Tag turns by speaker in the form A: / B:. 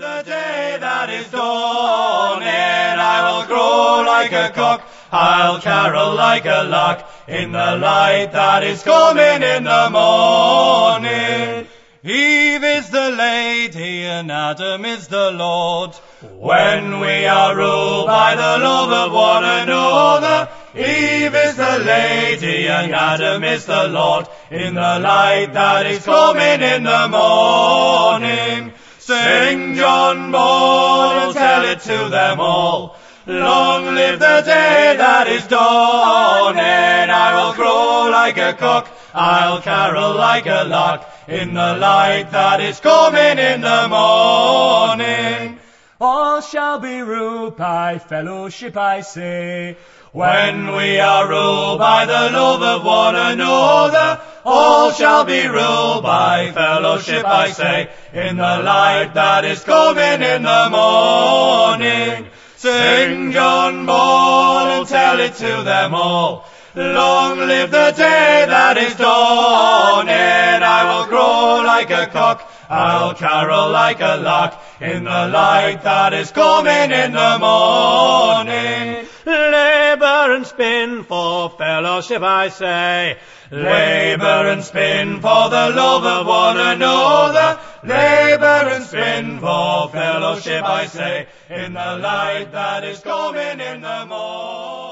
A: the day that is dawning. I will crow like a cock, I'll carol like a lark, in the light that is coming in the morning. Eve is the lady and Adam is the Lord. When we are ruled by the love of one another, Eve is the lady and Adam is the Lord, in the light that is coming in the morning. Sing John Ball and tell it to them all. Long live the day that is dawning. I will crow like a cock, I'll carol like a lark, in the light that is coming in the morning.
B: All shall be ruled by fellowship, I say.
A: When we are ruled by the love of one another, all shall be ruled by fellowship, I say, in the light that is coming in the morning. Sing John Ball and tell it to them all. Long live the day that is dawning. I will crow like a cock, I'll carol like a lark, in the light that is coming in the morning.
B: Labour and spin for fellowship, I say.
A: Labour and spin for the love of one another. Labour and spin for fellowship, I say, in the light that is coming in the morning.